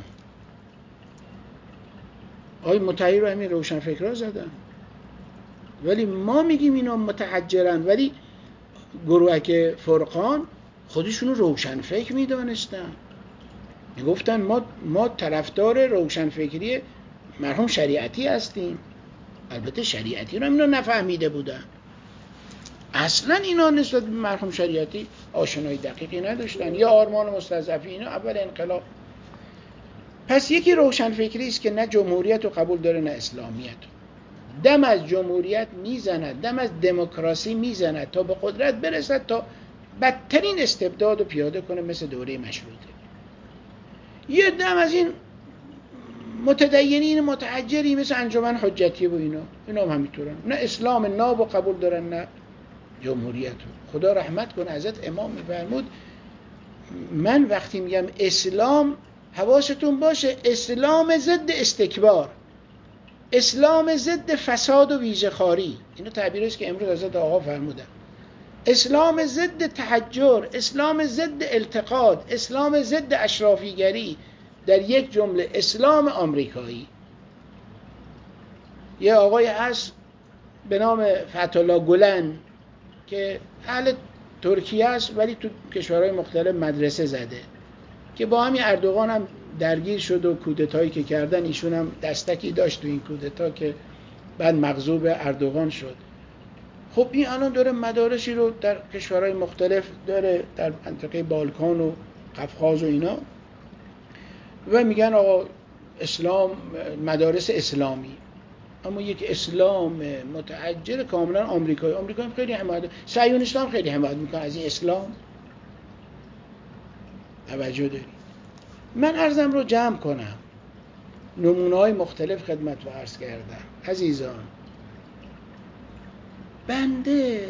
آقای مطهری رو همین روشنفکرها زدن. ولی ما میگیم اینا متحجرن، ولی گروهک فرقان خودشونو روشنفکر میدانستن. میگفتن ما ما طرفدار روشنفکری مرحوم شریعتی هستیم. البته شریعتی رو اینا نفهمیده بودن. اصلا اینا نسبت به مرحوم شریعتی آشنایی دقیقی نداشتن. یا آرمان مستضعفی، اینا اول انقلاب. پس یکی روشنفکری است که نه جمهوریت رو قبول داره نه اسلامیت. دم از جمهوریت میزند، دم از دموکراسی میزند تا به قدرت برسد، تا بدترین استبداد رو پیاده کنه مثل دوره مشروطه. یه دم از این متدینین متحجری مثل انجمن حجتی و اینا اینا هم همینطورن، نه اسلام ناب رو قبول دارن نه جمهوریت رو. خدا رحمت کنه حضرت امام میفرمود، من وقتی میگم اسلام حواستون باشه، اسلام ضد استکبار، اسلام ضد فساد و ویژه‌خواری، اینو تعبیری است که امروز حضرت آقا فرمودن. اسلام ضد تحجر، اسلام ضد التقاط، اسلام ضد اشرافیگری، در یک جمله اسلام آمریکایی. یه آقای هست به نام فتح‌الله گلن که اهل ترکیه است ولی تو کشورهای مختلف مدرسه زده، که با همین اردوغان هم درگیر شد و کودتایی که کردن ایشون هم دستکی داشت تو این کودتا که بعد مغضوب اردوغان شد. خب این الان داره مدارسی رو در کشورهای مختلف داره، در منطقه بالکان و قفقاز و اینا، و میگن آقا اسلام مدارس اسلامی. اما یک اسلام متحجر کاملا آمریکایی. آمریکایی خیلی حمایت، صهیونیست‌ها هم خیلی حمایت میکنن از این اسلام. توجه داری. من عرضم رو جمع کنم، نمونه‌های مختلف خدمت رو عرض کردم. عزیزان، بنده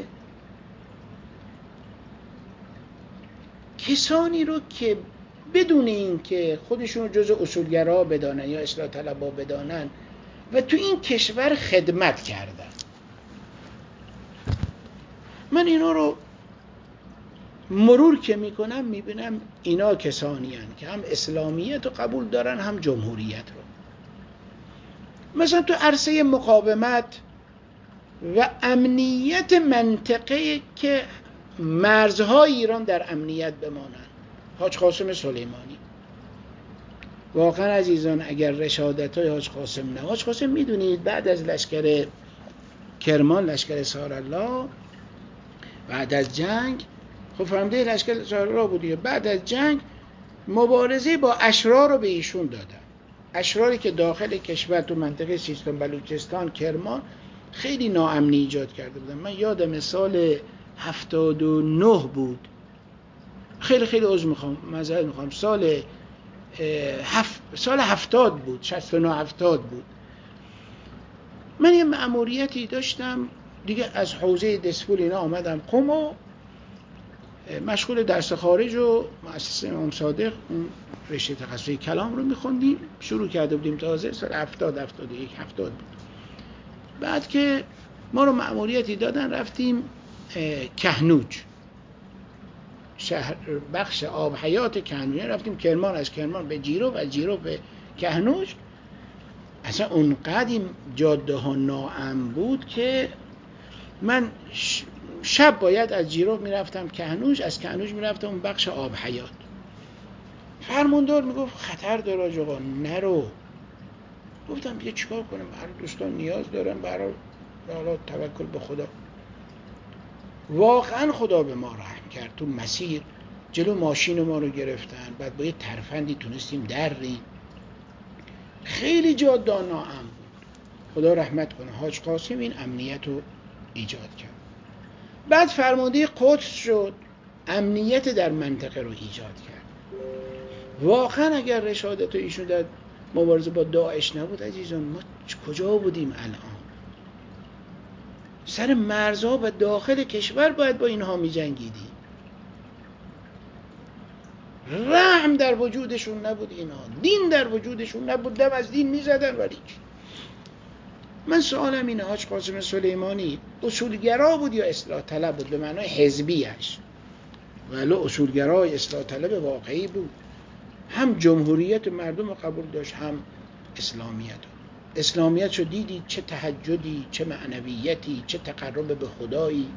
کسانی رو که بدون این که خودشون جزء اصولگرا بدانن یا اصلاح طلبا بدانن و تو این کشور خدمت کردن، من اینا رو مرور که میکنم میبینم اینا کسانی هستند که هم اسلامیت رو قبول دارن هم جمهوریت رو. مثلا تو عرصه مقاومت و امنیت منطقه که مرزهای ایران در امنیت بمانند، حاج قاسم سلیمانی. واقعا عزیزان اگر رشادت‌های حاج قاسم نه، حاج قاسم میدونید بعد از لشکر کرمان، لشکر سارالله، بعد از جنگ، خب فرمانده لشکر سارالله بودی، بعد از جنگ مبارزه با اشرار رو به ایشون دادن. اشراری که داخل کشور تو منطقه سیستان بلوچستان کرمان خیلی ناامنی ایجاد کرده بودن. من یادم سال هفتاد و نه بود، خیلی خیلی عذر میخوام، معذرت میخوام، سال هفت سال هفتاد بود، شصت و نه هفتاد بود. من یه مأموریتی داشتم دیگه، از حوزه دسپول اینا آمدم قم و مشغول درس خارج و مؤسسه امام صادق اون رشته تخصصی کلام رو میخوندیم، شروع کرده بودیم تازه، سال هفتاد هفتاد و یک هفتاد بود. بعد که ما رو مأموریتی دادن رفتیم کهنوج، شهر بخش آب حیات کهنوج، رفتیم کرمان، از کرمان به جیرو و از جیرو به کهنوج. اصلا اونقدر این جاده ها ناامن بود که من شب باید از جیرو میرفتم کهنوج، از کهنوج میرفتم اون بخش آب حیات. فرماندار میگفت خطر داره آقا نرو. گفتم یه چیکار کنم، برای دوستان نیاز دارم، برای حالا توکل به خدا. واقعا خدا به ما رحم کرد. تو مسیر جلو ماشین ما رو گرفتن، بعد با یه ترفندی تونستیم درریم. خیلی جا دانا هم بود، خدا رحمت کنه حاج قاسم این امنیت رو ایجاد کرد. بعد فرمانده قدس شد، امنیت در منطقه رو ایجاد کرد. واقعا اگر رشادت و ایشون در مبارزه با داعش نبود عزیزان، ما کجا بودیم الان؟ سر مرزها و داخل کشور باید با اینها می جنگیدیم. رحم در وجودشون نبود، اینها دین در وجودشون نبود، دم از دین می زدن. ولی من سوالم اینه، حاج قاسم سلیمانی اصولگرا بود یا اصلاح طلب بود به معنای حزبیش؟ ولی اصولگرای اصلاح طلب واقعی بود، هم جمهوریت مردم رو قبول داشت، هم اسلامیت. اسلامیت شو دیدید چه تهجدی، چه معنویتی، چه تقرب به خدایی.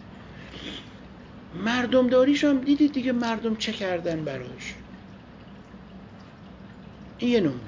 مردم داریش هم دیدید دیگه، مردم چه کردن براش. این یه نمونه.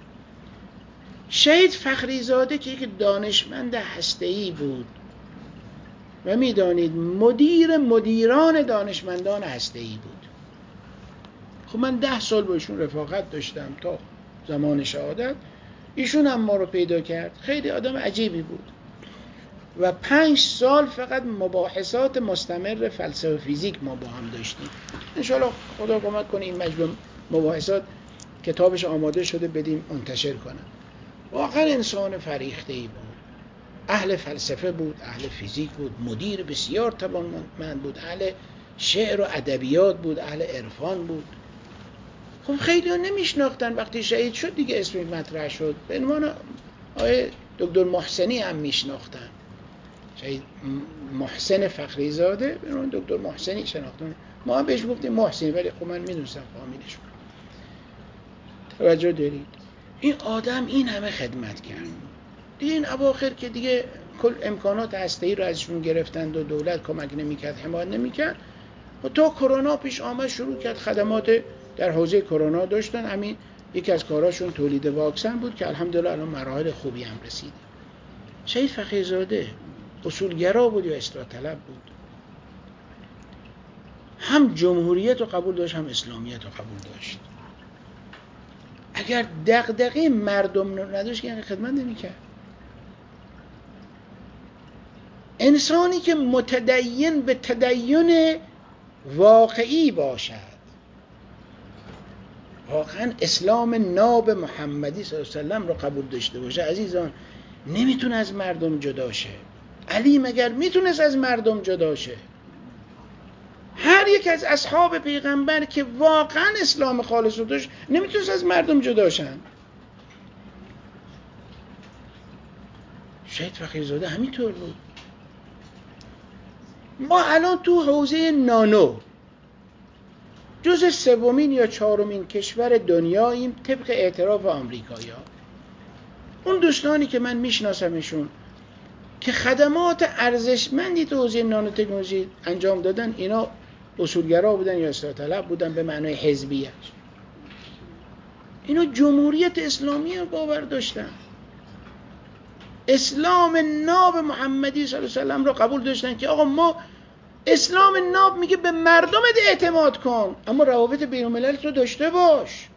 شهید فخریزاده که یک دانشمند هسته‌ای بود و میدانید مدیر مدیران دانشمندان هسته‌ای بود. خب من ده سال با ایشون رفاقت داشتم تا زمان شهادت. ایشون هم ما رو پیدا کرد، خیلی آدم عجیبی بود و پنج سال فقط مباحثات مستمر فلسفه فیزیک ما با هم داشتیم. انشاءالله خدا کمک کنه این مجموع مباحثات کتابش آماده شده بدیم منتشر کنم. واقعا انسان فریخته‌ای بود، اهل فلسفه بود، اهل فیزیک بود، مدیر بسیار توانمند بود، اهل شعر و ادبیات بود، اهل عرفان بود. خب خیلی ها نمیشناختن، وقتی شهید شد دیگه اسمی مطرح شد. به عنوان آقای دکتر محسنی هم میشناختن، شهید محسن فخریزاده به عنوان دکتر محسنی شناختن. ما هم بهش گفتیم محسنی، ولی خب من میدونستم فامیلش. توجه دارید؟ این آدم این همه خدمت کرد. دیگه این اواخر که دیگه کل امکانات هسته‌ای رو ازشون گرفتند و دولت کمک نمیکرد، حمایت نمیکرد، و تا کرونا پیش آمد شروع کرد خدمات در حوزه کرونا داشتن. همین یکی از کاراشون تولید واکسن بود که الحمدلله الان مراحل خوبی هم رسید. شهید فخریزاده اصولگرا بود یا اصلاح طلب بود؟ هم جمهوریت رو قبول داشت، هم اسلامیت رو قبول داشت. اگر دغدغه مردم رو نداشت که خدمت نمی‌کرد. انسانی که متدین به تدین واقعی باشد، واقعا اسلام ناب محمدی صلی الله علیه و سلم رو قبول داشته باشه، عزیزان نمیتونه از مردم جدا شه. علی مگر میتونست از مردم جدا شه؟ هر یک از اصحاب پیغمبر که واقعا اسلام خالص رو داشت نمیتونست از مردم جدا شن. شهید فخریزاده همینطور بود. ما الان تو حوزه نانو جز سومین یا چهارمین کشور دنیاییم طبق اعتراف آمریکایی‌ها. اون دوستانی که من میشناسمشون که خدمات ارزشمندی تو حوزه نانو تکنولوژی انجام دادن، اینا اصولگرا بودن یا اصلاح طلب بودن به معنای حزبیت. اینا جمهوریت اسلامی رو باور داشتن، اسلام ناب محمدی صلی الله علیه و سلم رو قبول داشتن که آقا ما اسلام ناب میگه به مردمت اعتماد کن، اما روابط بین الملل رو داشته باش،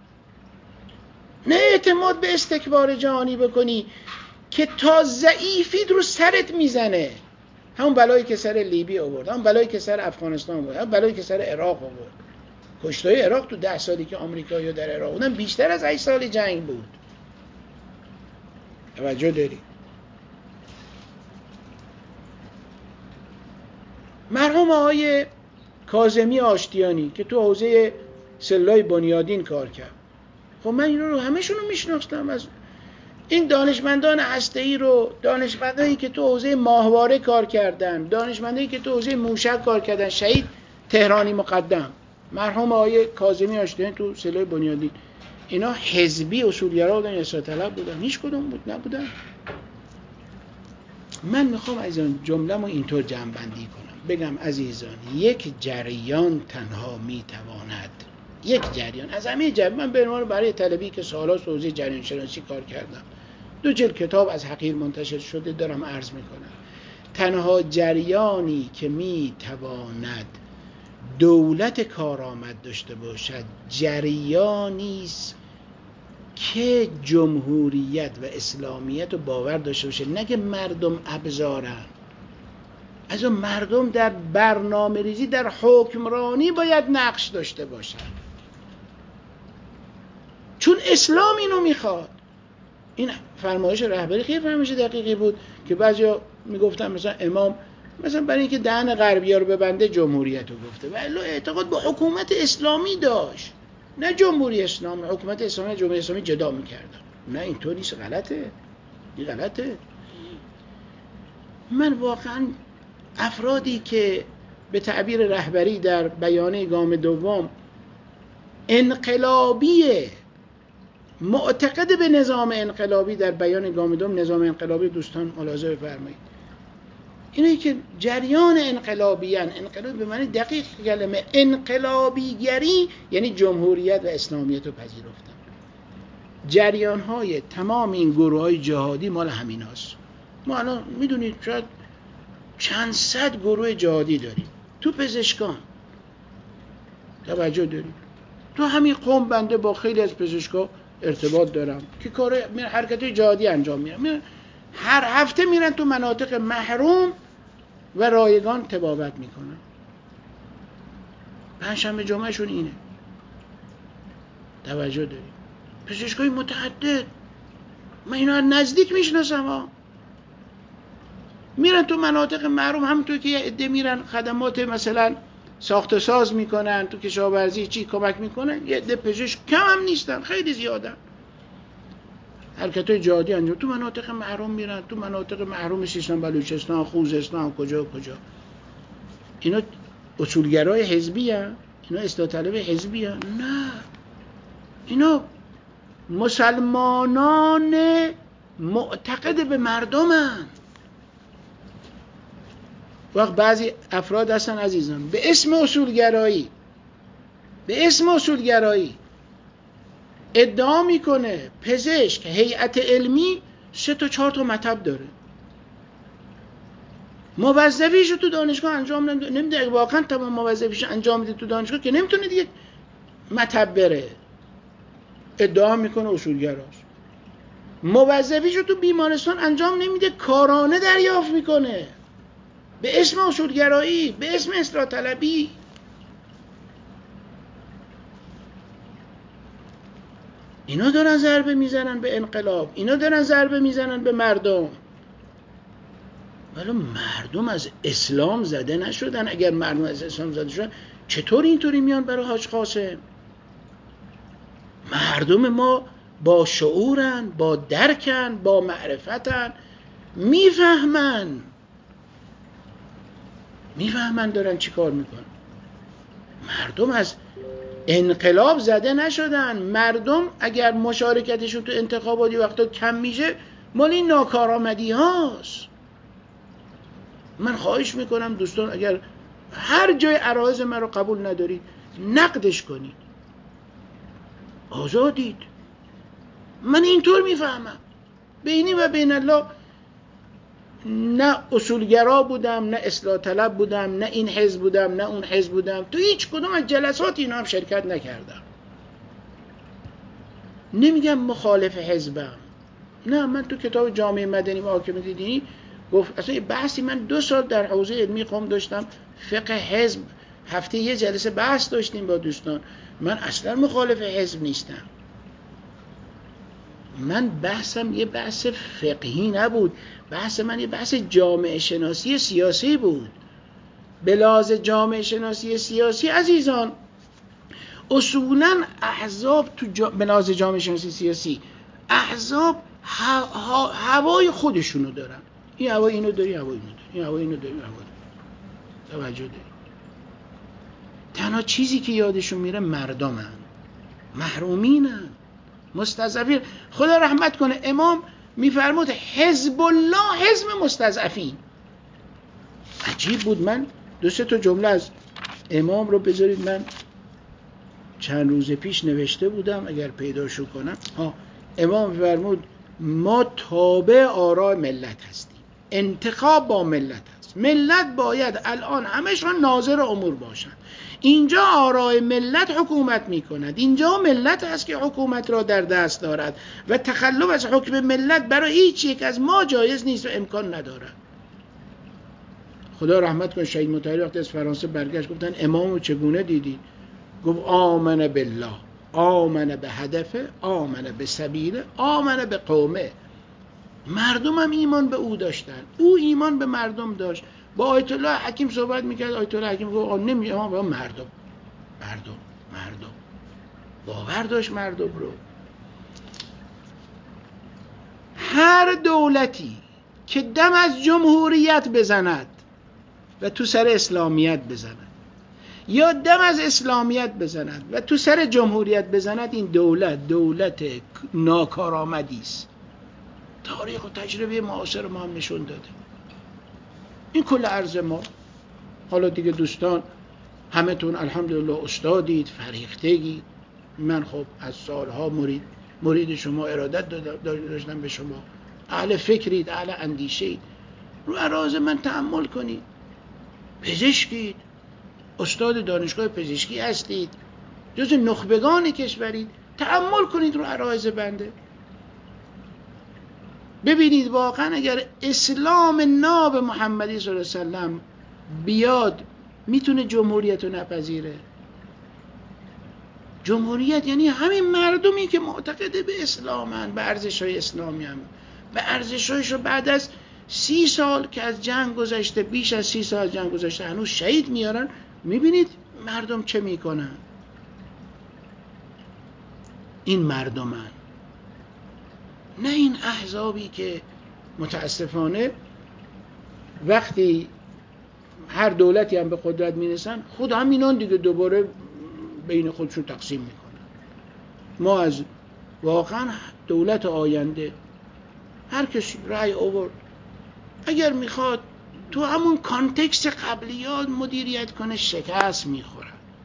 نه اعتماد به استکبار جهانی بکنی که تا ضعیفید رو سرت میزنه. همون بلایی که سر لیبی آورد، همون بلایی که سر افغانستان آورد، همون بلایی که سر عراق آورد. کشتای عراق تو ده سالی که آمریکایی‌ها در عراق بودن بیشتر از هشت سال جنگ بود. توجه داری؟ مرحوم آقای کاظمی آشتیانی که تو حوزه سلاح بنیادین کار کرد، خب من اینا رو همه شونو میشناختم. از این دانشمندان هسته‌ای رو، دانشمندایی که تو حوزه ماهواره کار کردن، دانشمندایی که تو حوزه موشک کار کردن، شهید تهرانی مقدم، مرحوم آقای کاظمی آشتیانی تو سلاح بنیادین، اینا حزبی اصولگرا بودن یا اصلاح طلب بودن؟ هیچ کدوم بود نبودن. من میخوام از این جمله‌مو اینطور جمع بندی کنم، بگم عزیزان یک جریان تنها میتواند، یک جریان از همه جریان، من به عنوان برای طلبی که سال‌ها حوزه جریان شناسی کار کردم، دو جلد کتاب از حقیر منتشر شده دارم عرض میکنم، تنها جریانی که میتواند دولت کارآمد داشته باشد جریانی است که جمهوریت و اسلامیت رو باور داشته باشه، نه که مردم ابزارن. از اون مردم در برنامه ریزی در حکمرانی باید نقش داشته باشن، چون اسلام اینو میخواد. این فرمایش رهبری خیلی فرمایش دقیقی بود که بعضیا میگفتن مثلا امام مثلا برای اینکه دهن غربی‌ها رو ببنده جمهوریت رو گفته، ولی اعتقاد به حکومت اسلامی داشت، نه جمهوری اسلامی. حکومت اسلامی جمهوری اسلامی جدا میکردن. نه اینطور نیست، غلطه، این غلطه. من واقعا افرادی که به تعبیر رهبری در بیانیه گام دوم انقلابیه، معتقد به نظام انقلابی، در بیان گام دوم نظام انقلابی دوستان ملاحظه بفرمایید، اینه که جریان انقلابیان، انقلاب به معنی دقیق کلمه انقلابیگری یعنی جمهوریت و اسلامیت رو پذیرفتن. جریان های تمام این گروه های جهادی مال همین هاست. ما الان میدونید شاید چند صد گروه جهادی داریم تو پزشکان، توجه داریم تو همین قوم. بنده با خیلی از پزشکا ارتباط دارم که کار حرکت جهادی انجام میدن، هر هفته میرن تو مناطق محروم و رایگان طبابت میکنن. پنجشنبه جمعهشون اینه، توجه داریم. پزشکای متعدد، من اینا از نزدیک میشناسم ها. میرن تو مناطق محروم، همونطور که یه عده میرن خدمات مثلا ساخت و ساز میکنن، تو کشاورزی چی کمک میکنن، یه عده پزشک کم هم نیستن، خیلی زیادن. حرکت‌های جهادی انجام تو مناطق محروم میرن، تو مناطق محروم سیستان، بلوچستان، خوزستان، کجا کجا. اینا اصولگرای حزبی هستن؟ اینا اصلاح طلب حزبی هستن؟ نه، اینا مسلمانان معتقد به مردم هستن. وقت بعضی افراد هستن عزیزان به اسم اصولگرایی به اسم اصولگرایی ادعا میکنه پزشک هیئت علمی سه تا چهار تا مطب داره، موظفیشو تو دانشگاه انجام نمیده. اگه واقعا تمام موظفیشو انجام میده تو دانشگاه که نمیتونه دیگه مطب بره. ادعا میکنه اصولگراست. موظفیشو تو بیمارستان انجام نمیده، کارانه دریافت میکنه به اسم اصولگرایی، به اسم اصلاح طلبی. اینا دارن ضربه میزنن به انقلاب، اینا دارن ضربه میزنن به مردم. ولی مردم از اسلام زده نشدن. اگر مردم از اسلام زده شدن چطور اینطوری میان برای حاج قاسم؟ مردم ما با شعورن، با درکن، با معرفتن، میفهمن میفهمن دارن چی کار میکنن. مردم از انقلاب زده نشدن. مردم اگر مشارکتشون تو انتخاباتی وقتا کم میشه مال این ناکارآمدی هاست. من خواهش میکنم دوستان اگر هر جای عرایض من رو قبول ندارید نقدش کنید، آزادید. من اینطور میفهمم. بینی و بین الله نه اصولگرا بودم، نه اصلاح طلب بودم، نه این حزب بودم، نه اون حزب بودم. تو هیچ کدوم از جلسات اینا هم شرکت نکردم. نمیگم مخالف حزبم، نه. من تو کتاب جامعه مدنی و حاکمیت دینی گفت اصلا بحثی، من دو سال در حوزه علمی قم داشتم، فقه حزب، هفته یه جلسه بحث داشتیم با دوستان. من اصلا مخالف حزب نیستم. من بحثم یه بحث فقهی نبود، بحث من یه بحث جامعه شناسی سیاسی بود. به لحاظ جامعه شناسی سیاسی عزیزان، اصولا احزاب تو جا... به لحاظ جامعه شناسی سیاسی احزاب ه... هوای خودشونو دارن. این هوای اینو داری، هوای اینو داری، این هوای اینو داری، هوای توجه داری. تنها چیزی که یادشون میره مردمن، محرومینن، مستضعفین. خدا رحمت کنه امام میفرمود حزب الله حزب مستضعفین. عجیب بود. من دو سه تا جمله از امام رو بذارید، من چند روز پیش نوشته بودم اگر پیداشو کنم. ها، امام فرمود ما تابع آراء ملت هستیم، انتخاب با ملت هست. ملت باید الان همشون ناظر امور باشن. اینجا آراء ملت حکومت میکند، اینجا ملت است که حکومت را در دست دارد و تخلف از حکم ملت برای هیچ یک از ما جایز نیست و امکان ندارد. خدا رحمت کنه شهید مطهری وقتی از فرانسه برگشت گفتن امامو چگونه دیدید؟ گفت آمن بالله، آمن به هدفه، آمن به سبیله، آمن به قومه. مردم هم ایمان به او داشتن، او ایمان به مردم داشت. با آیت الله حکیم صحبت میکرد، آیت الله حکیم گفت آه نمی اما با مردم مردم مردم باور داشت مردم رو. هر دولتی که دم از جمهوریت بزند و تو سر اسلامیت بزند یا دم از اسلامیت بزند و تو سر جمهوریت بزند، این دولت دولت ناکارآمدی است. تاریخ و تجربه معاصر ما هم نشون داده. این کل عرض ما. حالا دیگه دوستان همه تون الحمدلله استادید، فریختگید. من خب از سالها مرید مرید شما، ارادت داشتم به شما، اهل فکرید، اهل اندیشید. رو عراض من تأمل کنید. پزشکید، استاد دانشگاه پزشکی هستید، جز نخبگان کشورید. تأمل کنید رو عرایض بنده، ببینید واقعا اگر اسلام ناب محمدی صلی الله علیه وسلم بیاد میتونه جمهوریت رو نپذیره. جمهوریت یعنی همین مردمی که معتقد به اسلامن، به ارزش‌های اسلامی هم، به ارزش‌هایش رو بعد از سی سال که از جنگ گذشته، بیش از سی سال جنگ گذشته، هنوز شهید میارن. میبینید مردم چه میکنن. این مردمن، نه این احزابی که متاسفانه وقتی هر دولتی هم به قدرت میرسن خود همینان دیگه دوباره بین خودشون تقسیم میکنن. ما از واقعا دولت آینده هر کسی رأی آورد اگر میخواد تو همون کانتکست قبلیات مدیریت کنه شکست میخوره.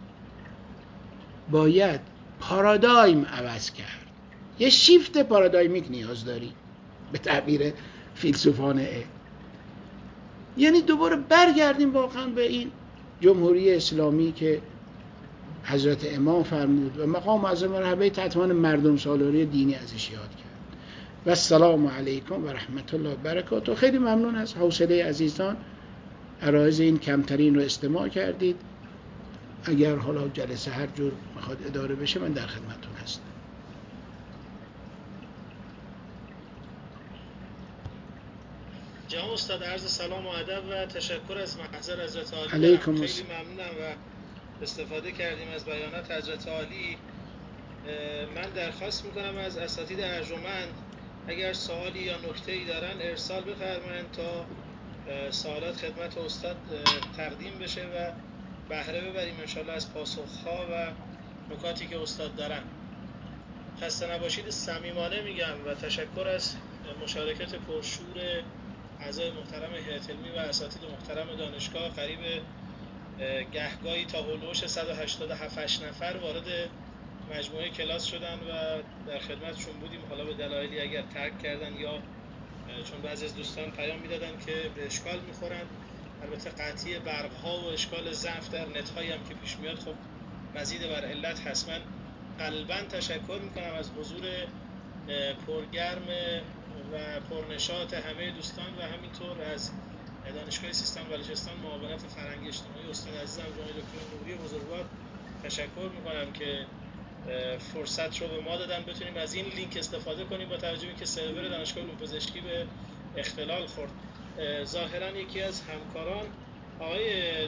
باید پارادایم عوض کرد. یه شیفت پارادایمیک نیاز داری به تعبیر فیلسوفانه. یعنی دوباره برگردیم واقعا به این جمهوری اسلامی که حضرت امام فرمود و مقام معظم مرحبه تطمان مردم سالاری دینی ازش یاد کرد. و السلام علیکم و رحمت الله و برکاته. خیلی ممنون از حوصله عزیزان، عرایض این کمترین رو استماع کردید. اگر حالا جلسه هر جور میخواد اداره بشه من در خدمتتون هستم. جناب استاد عرض سلام و ادب و تشکر از محضر حضرت عالی. علیکم خیلی ممنونم و استفاده کردیم از بیانات حضرت عالی. من درخواست میکنم از اساتید ارجمند اگر سوالی یا نکته‌ای دارن ارسال بفرمایند تا سوالات خدمت استاد تقدیم بشه و بهره ببریم انشالله از پاسخها و نکاتی که استاد دارن. خسته نباشید صمیمانه میگم و تشکر از مشارکت پرشور اعضای محترم هیئت علمی و اساتید محترم دانشگاه. قریب گهگاهی تا هولوش صد و هشتاد و هفت نفر وارد مجموعه کلاس شدن و در خدمتشون بودیم. حالا به دلایلی اگر ترک کردن یا چون بعضی از دوستان پیام میدادن که به اشکال میخورن، البته قطعی برقها و اشکال ضعف در نت‌هایی هم که پیش میاد خب مزید بر علت هست. من قلباً تشکر میکنم از حضور پرگرم و پرنشاط همه دوستان و همینطور از دانشگاه سیستان بلوچستان معاونت فرهنگی اجتماعی استاد عزیزم جناب دکتر نوری بزرگوار تشکر میکنم که فرصت رو به ما دادن بتونیم از این لینک استفاده کنیم با توجه به اینکه سرور دانشگاه علوم پزشکی به اختلال خورد. ظاهرا یکی از همکاران آقای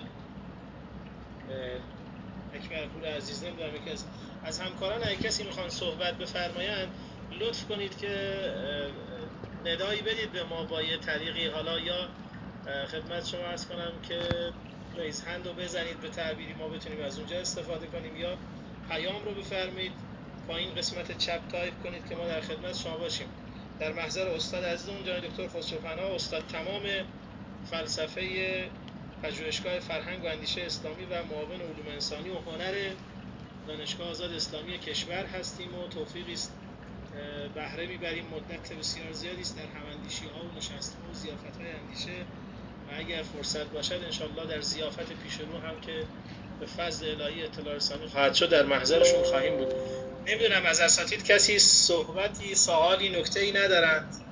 اکبرپور عزیز نمیدونم یکی از از همکاران اگه کسی میخوان صحبت بفرمایند لطف کنید که ندایی بدید به ما با یه طریقی، حالا یا خدمت شما عرض کنم که ریز هند رو بزنید به تعبیری ما بتونیم از اونجا استفاده کنیم، یا پیام رو بفرمایید پایین قسمت چپ تایپ کنید که ما در خدمت شما باشیم. در محضر استاد عزیزمون جناب دکتر خسروپناه استاد تمام فلسفه پژوهشگاه فرهنگ و اندیشه اسلامی و معاون علوم انسانی و هنر دانشگاه آزاد اسلامی کشور هستیم و توفیقی است بهره میبریم. مدت بسیار زیادی است در هماندیشی ها و نشست ها و ضیافت های اندیشه و اگر فرصت باشد انشالله در ضیافت پیش رو هم که به فضل الهی اطلاع رسانی خواهد شد در محضرشون خواهیم بود. نمیدونم از اساتید کسی صحبتی، سوالی، نکته‌ای ندارند؟